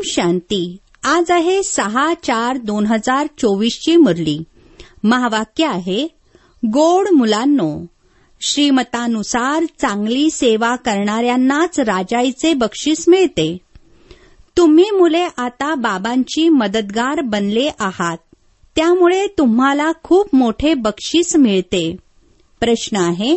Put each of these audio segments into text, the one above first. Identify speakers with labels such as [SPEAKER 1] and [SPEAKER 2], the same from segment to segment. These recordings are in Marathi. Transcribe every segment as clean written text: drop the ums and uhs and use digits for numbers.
[SPEAKER 1] शांती. आज आहे 6/4/2024 ची मुरली. महावाक्य आहे, गोड मुलांनो, श्रीमतानुसार चांगली सेवा करणाऱ्यांनाच राजाईचे बक्षीस मिळते. तुम्ही मुले आता बाबांची मदतगार बनले आहात, त्यामुळे तुम्हाला खूप मोठे बक्षीस मिळते. प्रश्न आहे,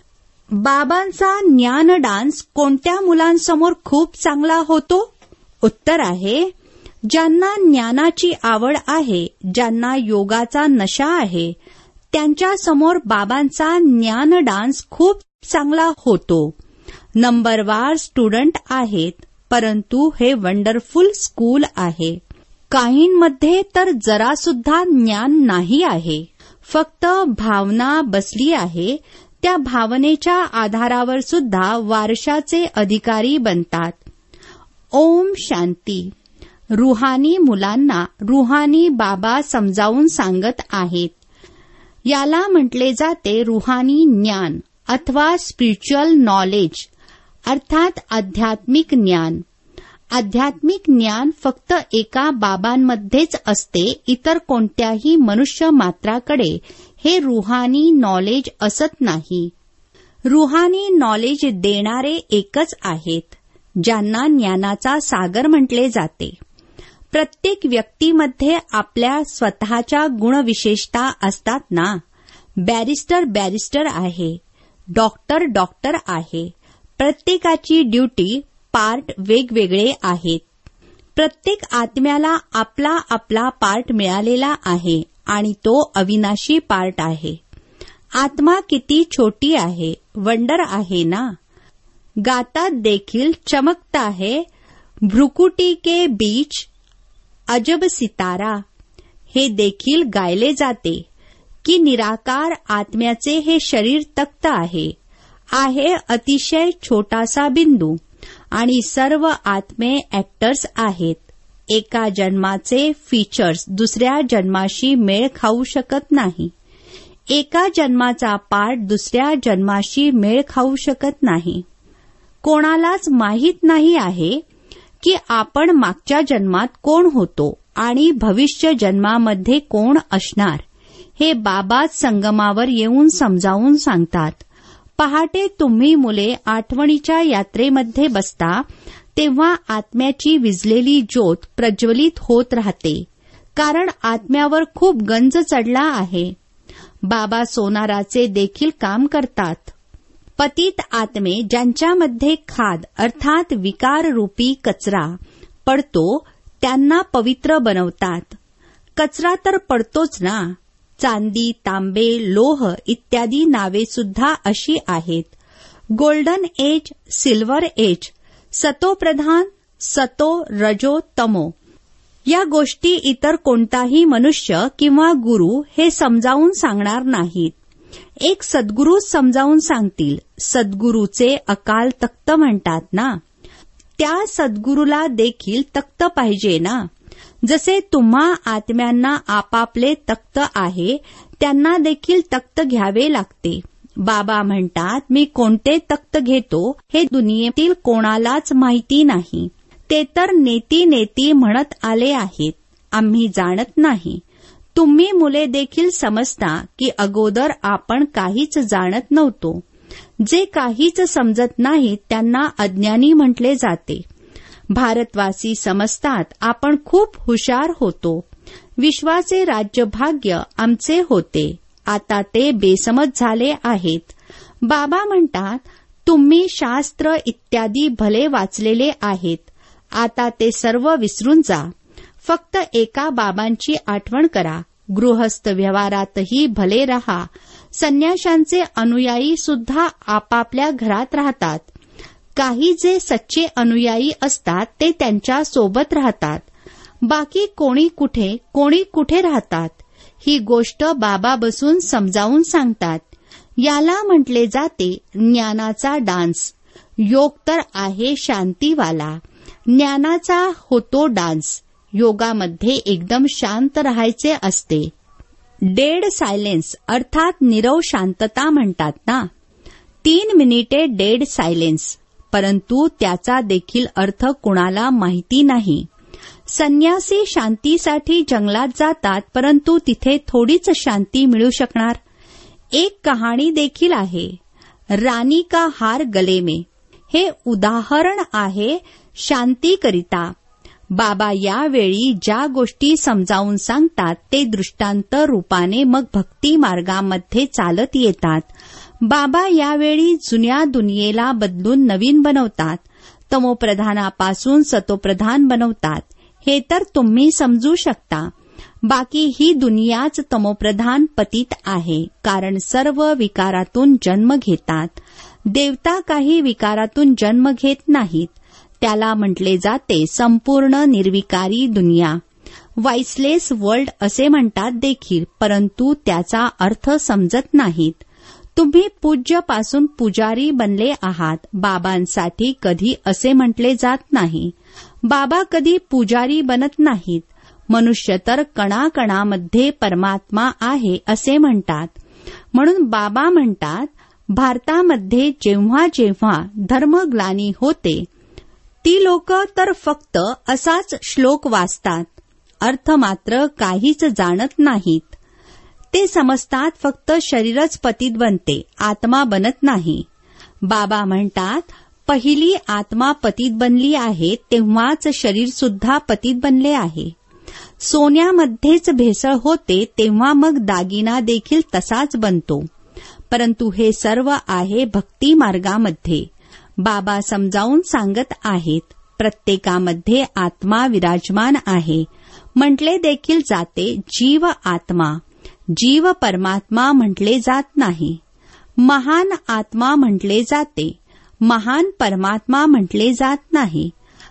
[SPEAKER 1] बाबांचा ज्ञान डान्स कोणत्या मुलांसमोर खूप चांगला होतो? उत्तर आहे, ज्यांना ज्ञानाची आवड आहे, ज्यांना योगाचा नशा आहे, त्यांच्यासमोर बाबांचा ज्ञान डान्स खूप चांगला होतो. नंबरवार स्टुडंट आहेत, परंतु हे वंडरफुल स्कूल आहे. काहींमध्ये तर जरासुद्धा ज्ञान नाही आहे, फक्त भावना बसली आहे. त्या भावनेच्या आधारावर सुद्धा वारशाचे अधिकारी बनतात. ओम शांती. रुहानी मुलांना रुहानी बाबा समजावून सांगत आहेत. याला म्हटले जाते रुहानी ज्ञान अथवा स्पिरिच्युअल नॉलेज, अर्थात आध्यात्मिक ज्ञान. आध्यात्मिक ज्ञान फक्त एका बाबांमध्येच असते, इतर कोणत्याही मनुष्य मात्राकडे हे रुहानी नॉलेज असत नाही. रुहानी नॉलेज देणारे एकच आहेत, ज्यांना ज्ञानाचा सागर म्हटले जाते. प्रत्येक व्यक्तीमध्ये आपल्या स्वतःच्या गुणविशेषता असतात ना. बॅरिस्टर आहे, डॉक्टर आहे. प्रत्येकाची ड्युटी पार्ट वेगवेगळे आहेत. प्रत्येक आत्म्याला आपला आपला पार्ट मिळालेला आहे आणि तो अविनाशी पार्ट आहे. आत्मा किती छोटी आहे, वंडर आहे ना. गातात देखील चमकता है भ्रुकुटी के बीच अजब सितारा. हे देखील गायले जाते की निराकार आत्म्याचे हे शरीर तख्त आहे अतिशय छोटासा बिंदू आणि सर्व आत्मे ऍक्टर्स आहेत. एका जन्माचे फीचर्स दुसऱ्या जन्माशी मेळ खाऊ शकत नाही. एका जन्माचा पार्ट दुसऱ्या जन्माशी मेळ खाऊ शकत नाही. कोणालाच माहीत नाही आहे की आपण मागच्या जन्मात कोण होतो आणि भविष्य जन्मामध्ये कोण असणार. हे बाबाच संगमावर येऊन समजावून सांगतात. पहाटे तुम्ही मुले आठवणीच्या यात्रेमध्ये बसता तेव्हा आत्म्याची विझलेली ज्योत प्रज्वलित होत राहते, कारण आत्म्यावर खूप गंज चढला आहे. बाबा सोनाराचे देखील काम करतात. पतित आत्मे ज्यांच्यामध्ये खाद अर्थात विकार रूपी कचरा पडतो त्यांना पवित्र बनवतात. कचरा तर पडतोच ना. चांदी, तांबे, लोह इत्यादी नावे सुद्धा अशी आहेत. गोल्डन एज, सिल्वर एज, सतोप्रधान, सतो, रजो, तमो. या गोष्टी इतर कोणताही मनुष्य किंवा गुरु हे समजावून सांगणार नाहीत. एक सद्गुरूच समजावून सांगतील. सद्गुरूचे अकाल तख्त म्हणतात ना. त्या सद्गुरूला देखील तख्त पाहिजे ना. जसे तुम्हा आत्म्यांना आपापले तख्त आहे, त्यांना देखील तख्त घ्यावे लागते. बाबा म्हणतात, मी कोणते तख्त घेतो हे दुनियेतील कोणालाच माहिती नाही. ते तर नेती म्हणत आले आहेत, आम्ही जाणत नाही. तुम्ही मुले देखील समजता की अगोदर आपण काहीच जाणत नव्हतो. जे काहीच समजत नाही त्यांना अज्ञानी म्हटले जाते. भारतवासी समजतात आपण खूप हुशार होतो. विश्वाचे राज्यभाग्य आमचे होते, आता ते बेसमज झाले आहेत. बाबा म्हणतात, तुम्ही शास्त्र इत्यादी भले वाचलेले आहेत, आता ते सर्व विसरून जा. फक्त एका बाबांची आठवण करा. गृहस्थ व्यवहारातही भले रहा. संन्याशांचे अनुयायी सुद्धा आपापल्या घरात राहतात. काही जे सच्चे अनुयायी असतात ते त्यांच्या सोबत राहतात. बाकी कोणी कुठे राहतात. ही गोष्ट बाबा बसून समजावून सांगतात. याला म्हटले जाते ज्ञानाचा डान्स. योग तर आहे शांतीवाला. ज्ञानाचा होतो डान्स. योगामध्ये एकदम शांत राहायचे असते. डेड सायलेन्स अर्थात नीरव शांतता म्हणतात ना. 3 मिनिटे डेड सायलेन्स, परंतु त्याचा देखील अर्थ कुणाला माहिती नाही. संन्यासी शांतीसाठी जंगलात जातात, परंतु तिथे थोडीच शांती मिळू शकणार. एक कहाणी देखील आहे, रानी का हार गले में. हे उदाहरण आहे शांतीकरिता. बाबा यावेळी ज्या गोष्टी समजावून सांगतात ते दृष्टांत रूपाने मग भक्ती मार्गामध्ये चालत येतात. बाबा यावेळी जुन्या दुनियेला बदलून नवीन बनवतात, तमोप्रधानापासून सतोप्रधान बनवतात. हे तर तुम्ही समजू शकता. बाकी ही दुनियाच तमोप्रधान पतित आहे, कारण सर्व विकारातून जन्म घेतात. देवता काही विकारातून जन्म घेत नाहीत. त्याला म्हटले जाते संपूर्ण निर्विकारी दुनिया. वाइसलेस वर्ल्ड असे म्हणतात देखील, परंतु त्याचा अर्थ समजत नाहीत. तुम्ही पूज्यपासून पुजारी बनले आहात. बाबांसाठी कधी असे म्हटले जात नाही. बाबा कधी पुजारी बनत नाहीत. मनुष्य तर कणाकणामध्ये परमात्मा आहे असे म्हणतात. म्हणून बाबा म्हणतात, भारतामध्ये जेव्हा जेव्हा धर्मग्लानी होते ती लोक तर फक्त असाच श्लोक वाचतात, अर्थ मात्र काहीच जाणत नाहीत. ते समजतात फक्त शरीरच पतित बनते, आत्मा बनत नाही. बाबा म्हणतात, पहिली आत्मा पतित बनली आहे तेव्हाच शरीर सुद्धा पतित बनले आहे. सोन्यामध्येच भेसळ होते तेव्हा मग दागिना देखील तसाच बनतो. परंतु हे सर्व आहे भक्ती मार्गामध्ये. बाबा समजावून सांगत आहेत, प्रत्येकामध्ये आत्मा विराजमान आहे. म्हटले देखील जाते जीव आत्मा. जीव परमात्मा म्हटले जात नाही. महान आत्मा म्हटले जाते, महान परमात्मा म्हटले जात नाही.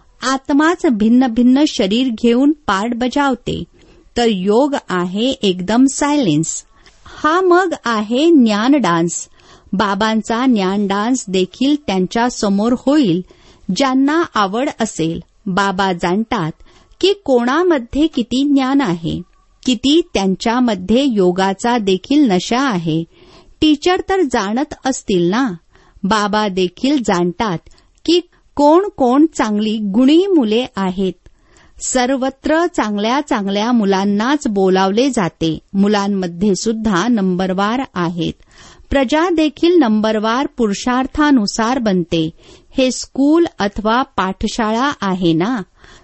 [SPEAKER 1] आत्माच भिन्न भिन्न शरीर घेऊन पार्ट बजावते, तर योग आहे एकदम सायलेन्स. हा मग आहे ज्ञान डान्स. बाबांचा ज्ञान डान्स देखील त्यांच्या समोर होईल, ज्यांना आवड असेल. बाबा जाणतात की कोणामध्ये किती ज्ञान आहे, किती त्यांच्यामध्ये योगाचा देखील नशा आहे. टीचर तर जाणत असतील ना. बाबा देखील जाणतात की कोण कोण चांगली गुणी मुले आहेत. सर्वत्र चांगल्या चांगल्या मुलांनाच बोलावले जाते. मुलांमध्ये सुद्धा नंबरवार आहेत. प्रजा देखील नंबरवार पुरुषार्थानुसार बनते. हे स्कूल अथवा पाठशाळा आहे ना.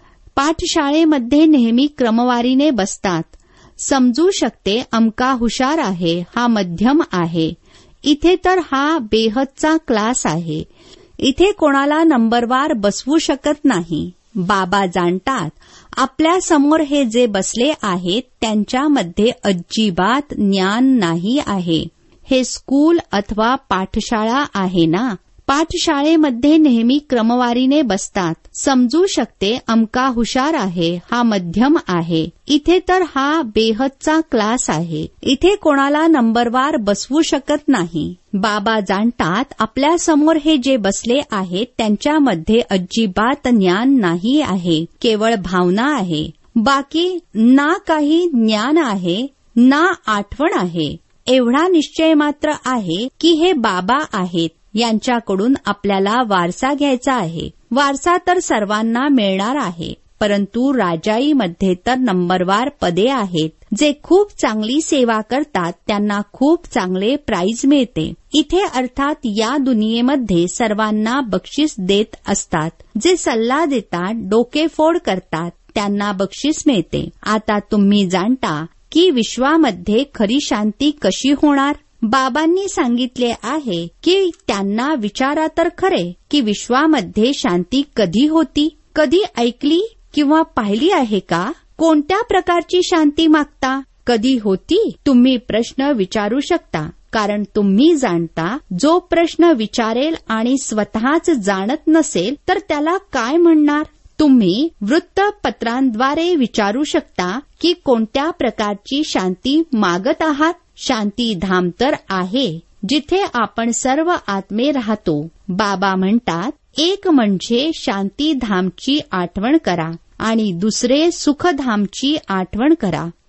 [SPEAKER 1] पाठशाळेमध्ये नेहमी क्रमवारीने बसतात. समजू शकते अमका हुशार आहे, हा मध्यम आहे. इथे तर हा बेहदचा क्लास आहे. इथे कोणाला नंबरवार बसवू शकत नाही. बाबा जाणतात आपल्या समोर हे जे बसले आहेत त्यांच्यामध्ये अजिबात ज्ञान नाही आहे. हे स्कूल अथवा पाठशाळा आहे ना. पाठशाळेमध्ये नेहमी क्रमवारीने बसतात. समजू शकते अमका हुशार आहे, हा मध्यम आहे. इथे तर हा बेहदचा क्लास आहे. इथे कोणाला नंबरवार बसवू शकत नाही. बाबा जाणतात आपल्या समोर हे जे बसले आहेत त्यांच्यामध्ये अजिबात ज्ञान नाही आहे, केवळ भावना आहे. बाकी ना काही ज्ञान आहे ना आठवण आहे. एवढा निश्चय मात्र आहे की हे बाबा आहेत. यांच्याकडून आपल्याला वारसा घ्यायचा आहे. वारसा तर सर्वांना मिळणार आहे, परंतु राजाईमध्ये तर नंबरवार पदे आहेत. जे खूप चांगली सेवा करतात त्यांना खूप चांगले प्राइज मिळते. इथे अर्थात या दुनियेमध्ये सर्वांना बक्षीस देत असतात. जे सल्ला देतात, डोकेफोड करतात त्यांना बक्षीस मिळते. आता तुम्ही जाणता की विश्वामध्ये खरी शांती कशी होणार. बाबांनी सांगितले आहे की त्यांना विचारा तर खरे की विश्वामध्ये शांती कधी होती. कधी ऐकली किंवा पाहिली आहे का. कोणत्या प्रकारची शांती मागता. कधी होती. तुम्ही प्रश्न विचारू शकता, कारण तुम्ही जाणता जो प्रश्न विचारेल आणि स्वतःच जाणत नसेल तर त्याला काय म्हणणार. तुम्ही वृत्तपत्रांद्वारे विचारू शकता की कोणत्या प्रकारची शांती मागत आहात. शांतीधाम तर आहे जिथे आपण सर्व आत्मे राहतो. बाबा म्हणतात एक म्हणजे शांतीधामची आठवण करा आणि दुसरे सुखधामची आठवण करा.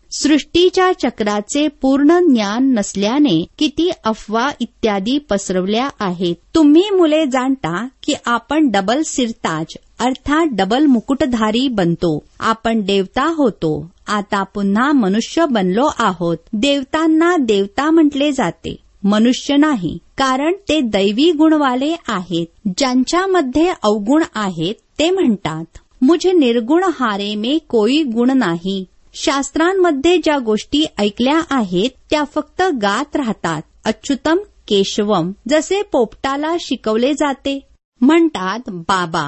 [SPEAKER 1] सृष्टीच्या चक्राचे पूर्ण ज्ञान नसल्याने किती अफवा इत्यादी पसरवल्या आहेत. तुम्ही मुले जाणता की आपण डबल सिरताज अर्थात डबल मुकुटधारी बनतो. आपण देवता होतो, आता पुन्हा मनुष्य बनलो आहोत. देवतांना देवता म्हटले जाते, मनुष्य नाही, कारण ते दैवी गुणवाले आहेत. ज्यांच्यामध्ये अवगुण आहेत ते म्हणतात, मुझे निर्गुण हारे में कोई गुण नाही. शास्त्रांमध्ये ज्या गोष्टी ऐकल्या आहेत त्या फक्त गात राहतात. अच्युतम केशवम जसे पोपटाला शिकवले जाते. म्हणतात, बाबा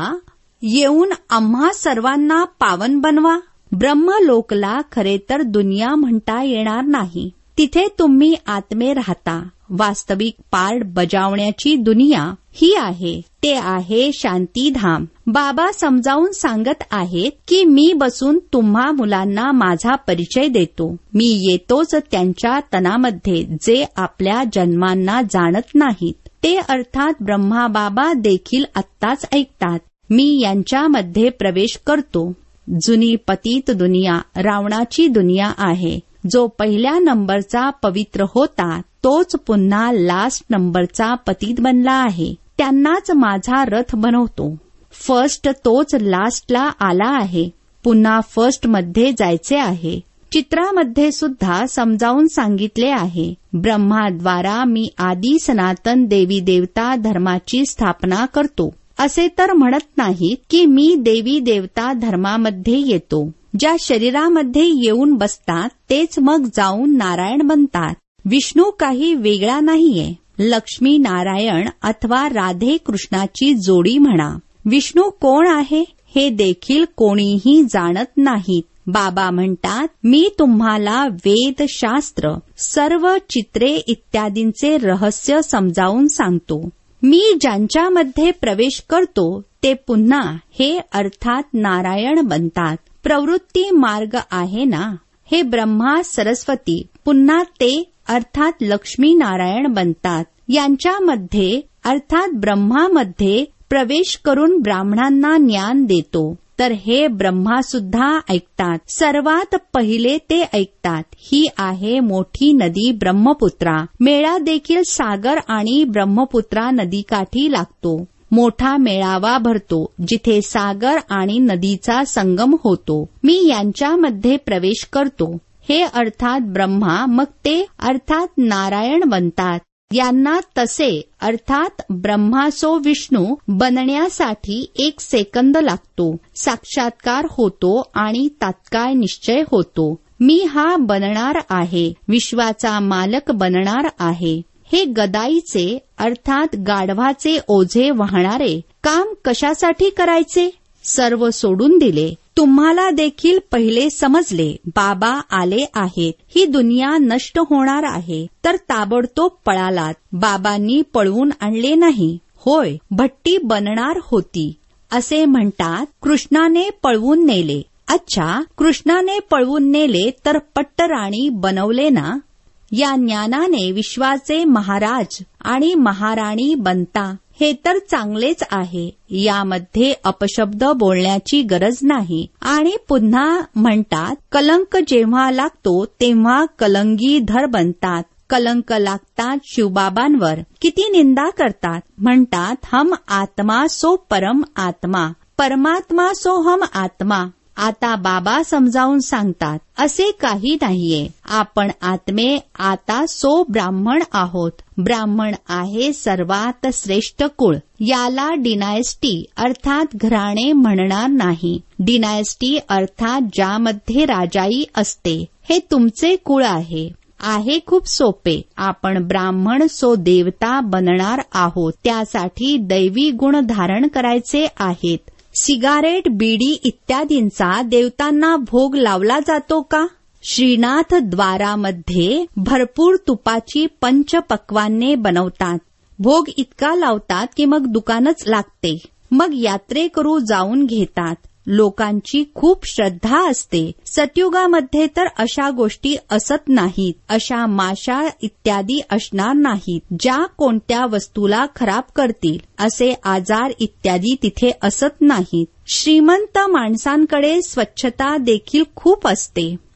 [SPEAKER 1] येऊन आम्हा सर्वांना पावन बनवा. ब्रह्मलोकला खरे तर दुनिया म्हणता येणार नाही. तिथे तुम्ही आत्मे राहता. वास्तविक पार्ट बजावण्याची दुनिया ही आहे, ते आहे शांतीधाम. बाबा समजावून सांगत आहेत की मी बसून तुम्हा मुलांना माझा परिचय देतो. मी येतोच त्यांच्या तनामध्ये जे आपल्या जन्मांना जाणत नाहीत. ते अर्थात ब्रह्मा बाबा देखील आत्ताच ऐकतात. मी यांच्यामध्ये प्रवेश करतो. जुनी पतित दुनिया रावणाची दुनिया आहे. जो पहिल्या नंबरचा पवित्र होता तोच पुन्हा लास्ट नंबरचा पतित बनला आहे. त्यांनाच माझा रथ बनवतो. फर्स्ट तोच लास्टला आला आहे. पुन्हा फर्स्ट मध्ये जायचे आहे. चित्रामध्ये सुद्धा समजावून सांगितले आहे. ब्रह्माद्वारा मी आदी सनातन देवी देवता धर्माची स्थापना करतो. असे तर म्हणत नाहीत की मी देवी देवता धर्मामध्ये येतो. ज्या शरीरामध्ये येऊन बसतात तेच मग जाऊन नारायण बनतात. विष्णू काही वेगळा नाहीये. लक्ष्मी नारायण अथवा राधे कृष्णाची जोडी म्हणा. विष्णू कोण आहे हे देखील कोणीही जाणत नाहीत. बाबा म्हणतात, मी तुम्हाला वेद शास्त्र सर्व चित्रे इत्यादींचे रहस्य समजावून सांगतो. मी ज्यांच्यामध्ये प्रवेश करतो ते पुन्हा हे अर्थात नारायण बनतात. प्रवृत्ती मार्ग आहे ना, हे ब्रह्मा सरस्वती पुन्हा ते अर्थात लक्ष्मी नारायण बनतात. यांच्यामध्ये अर्थात ब्रह्मामध्ये प्रवेश करून ब्राह्मणांना ज्ञान देतो. तर हे ब्रह्मा सुद्धा ऐकतात. सर्वात पहिले ते ऐकतात. ही आहे मोठी नदी ब्रह्मपुत्रा. मेळा देखील सागर आणि ब्रह्मपुत्रा नदीकाठी लागतो. मोठा मेळावा भरतो जिथे सागर आणि नदीचा संगम होतो. मी यांच्यामध्ये प्रवेश करतो. हे अर्थात ब्रह्मा मग ते अर्थात नारायण बनतात. यांना तसे अर्थात ब्रह्मासो विष्णू बनण्यासाठी 1 सेकंद लागतो. साक्षात्कार होतो आणि तात्काळ निश्चय होतो. मी हा बनणार आहे, विश्वाचा मालक बनणार आहे. हे गदाईचे अर्थात गाढवाचे ओझे वाहणारे काम कशासाठी करायचे? सर्व सोडून दिले. तुम्हाला देखील पहिले समजले बाबा आले आहेत. ही दुनिया नष्ट होणार आहे. तर ताबडतोब पळालात. बाबांनी पळवून आणले नाही. होय, भट्टी बनणार होती असे म्हणतात. कृष्णाने पळवून नेले. अच्छा, कृष्णाने पळवून नेले तर पट्टराणी बनवले ना. या ज्ञानाने विश्वाचे महाराज आणि महाराणी बनता. हे तर चांगलेच आहे. यामध्ये अपशब्द बोलण्याची गरज नाही. आणि पुन्हा म्हणतात, कलंक जेव्हा लागतो तेव्हा कलंगीधर बनतात. कलंक लागतात शिवबाबांवर. किती निंदा करतात. म्हणतात, हम आत्मा सो परम आत्मा, परमात्मा सो हम आत्मा. आता बाबा समजावून सांगतात, असे काही नाहीये. आपण आत्मे आता सो ब्राह्मण आहोत. ब्राह्मण आहे सर्वात श्रेष्ठ कुळ. याला डिनायस्टी अर्थात घराणे म्हणणार नाही. डिनायस्टी अर्थात ज्यामध्ये राजाई असते. हे तुमचे कुळ आहे. खूप सोपे. आपण ब्राह्मण सो देवता बनणार आहोत. त्यासाठी दैवी गुण धारण करायचे आहेत. सिगारेट, बीडी इत्यादींचा देवतांना भोग लावला जातो का? श्रीनाथ द्वारामध्ये भरपूर तुपाची पंचपक्वान्ने बनवतात. भोग इतका लावतात की मग दुकानच लागते. मग यात्रेकरू जाऊन घेतात. लोकांची खूप श्रद्धा असते. सतयुगामध्ये तर अशा गोष्टी असत नाहीत. अशा माशा इत्यादी असणार नाहीत ज्या कोणत्या वस्तूला खराब करतील. असे आजार इत्यादी तिथे असत नाहीत. श्रीमंत माणसांकडे स्वच्छता देखील खूप असते.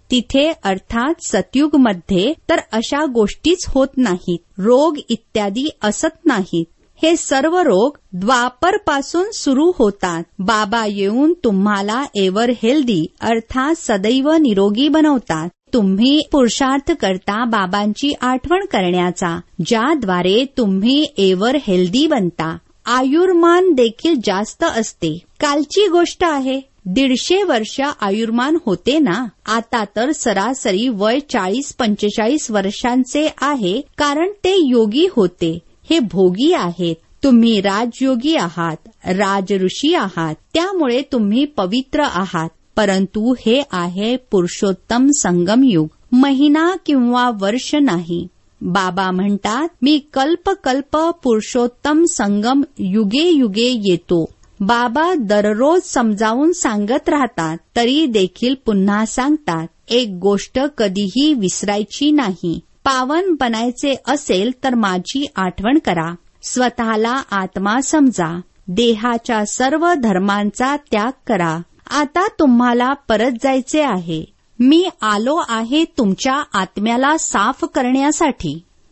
[SPEAKER 1] तिथे अर्थात सतयुगमध्ये तर अशा गोष्टीच होत नाहीत. रोग इत्यादी असत नाहीत. हे सर्व रोग द्वापर पासून सुरू होतात. बाबा येऊन तुम्हाला एव्हर हेल्दी अर्थात सदैव निरोगी बनवतात. तुम्ही पुरुषार्थ करता बाबांची आठवण करण्याचा, ज्याद्वारे तुम्ही एव्हर हेल्दी बनता. आयुर्मान देखील जास्त असते. कालची गोष्ट आहे. 150 वर्ष आयुर्मान होते ना. आता तर सरासरी वय 40-45 वर्षांचे आहे, कारण ते योगी होते. हे भोगी आहेत. तुम्ही राजयोगी आहात, राजऋषी आहात, त्यामुळे तुम्ही पवित्र आहात. परंतु हे आहे पुरुषोत्तम संगम युग. महिना किंवा वर्ष नाही. बाबा म्हणतात, मी कल्प कल्प पुरुषोत्तम संगम युगे युगे येतो. बाबा दररोज समजावून सांगत राहतात, तरी देखील पुन्हा सांगतात, एक गोष्ट कधीही विसरायची नाही. पावन बनायचे असेल तर माझी आठवण करा. स्वतःला आत्मा समजा. देहाच्या सर्व धर्मांचा त्याग करा. आता तुम्हाला परत जायचे आहे. मी आलो आहे तुमच्या आत्म्याला साफ करण्यासाठी,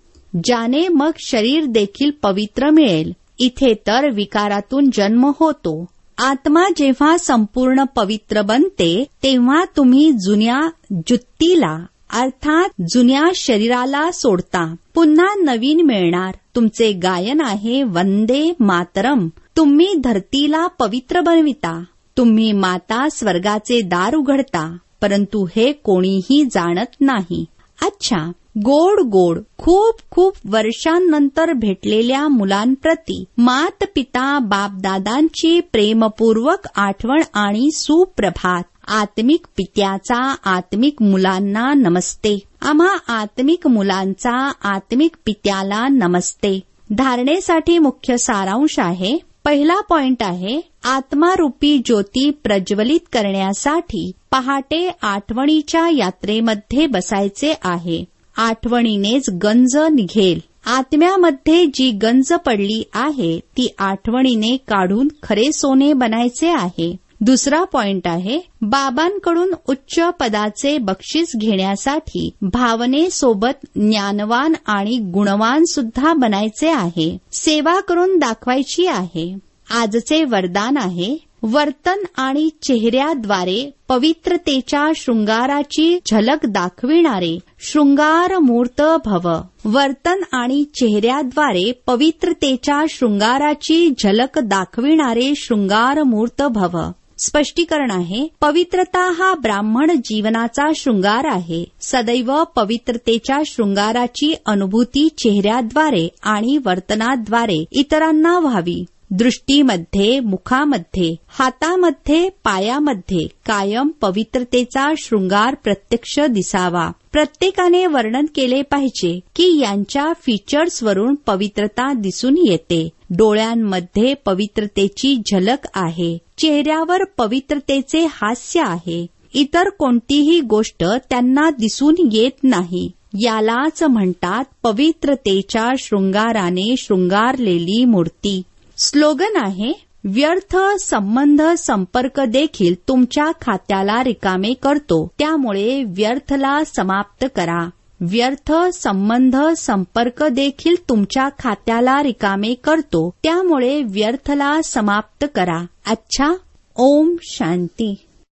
[SPEAKER 1] ज्याने मग शरीर देखील पवित्र मिळेल. इथे तर विकारातून जन्म होतो. आत्मा जेव्हा संपूर्ण पवित्र बनते तेव्हा तुम्ही जुन्या जुत्तीला अर्थात जुन्या शरीराला सोडता. पुन्हा नवीन मिळणार. तुमचे गायन आहे वंदे मातरम. तुम्ही धरतीला पवित्र बनविता. तुम्ही माता स्वर्गाचे दार उघडता. परंतु हे कोणीही जाणत नाही. अच्छा, गोड गोड खूप खूप वर्षांनंतर भेटलेल्या मुलांप्रती मात पिता बापदादांची प्रेमपूर्वक आठवण आणि सुप्रभात. आत्मिक पित्याचा आत्मिक मुलांना नमस्ते. आम्हा आत्मिक मुलांचा आत्मिक पित्याला नमस्ते. धारणेसाठी मुख्य सारांश आहे. पहिला पॉइंट आहे, आत्मारूपी ज्योती प्रज्वलित करण्यासाठी पहाटे आठवणीच्या यात्रेमध्ये बसायचे आहे. आठवणीनेच गंज निघेल. आत्म्यामध्ये जी गंज पडली आहे ती आठवणीने काढून खरे सोने बनायचे आहे. दुसरा पॉइंट आहे, बाबांकडून उच्च पदाचे बक्षीस घेण्यासाठी भावनेसोबत ज्ञानवान आणि गुणवान सुद्धा बनायचे आहे. सेवा करून दाखवायची आहे. आजचे वरदान आहे, वर्तन आणि चेहऱ्याद्वारे पवित्रतेच्या शृंगाराची झलक दाखविणारे शृंगार मूर्त भव. वर्तन आणि चेहऱ्याद्वारे पवित्रतेच्या शृंगाराची झलक दाखविणारे शृंगार मूर्त भव. स्पष्टीकरण आहे, पवित्रता हा ब्राह्मण जीवनाचा शृंगार आहे. सदैव पवित्रतेच्या शृंगाराची अनुभूती चेहऱ्याद्वारे आणि वर्तनाद्वारे इतरांना व्हावी. दृष्टीमध्ये, मुखामध्ये, हातामध्ये, पायामध्ये कायम पवित्रतेचा शृंगार प्रत्यक्ष दिसावा. प्रत्येकाने वर्णन केले पाहिजे की यांच्या फीचर्सवरून पवित्रता दिसून येते. डोळ्यांमध्ये पवित्रतेची झलक आहे. चेहऱ्यावर पवित्रतेचे हास्य आहे. इतर कोणतीही गोष्ट त्यांना दिसून येत नाही. यालाच म्हणतात पवित्रतेच्या शृंगाराने शृंगारलेली मूर्ती. स्लोगन आहे, व्यर्थ संबंध संपर्क देखील तुमच्या खात्याला रिकामे करतो. त्यामुळे व्यर्थला समाप्त करा. व्यर्थ संबंध संपर्क देखील तुमच्या खात्याला रिकामे करतो. त्यामुळे व्यर्थला समाप्त करा. अच्छा, ओम शांती.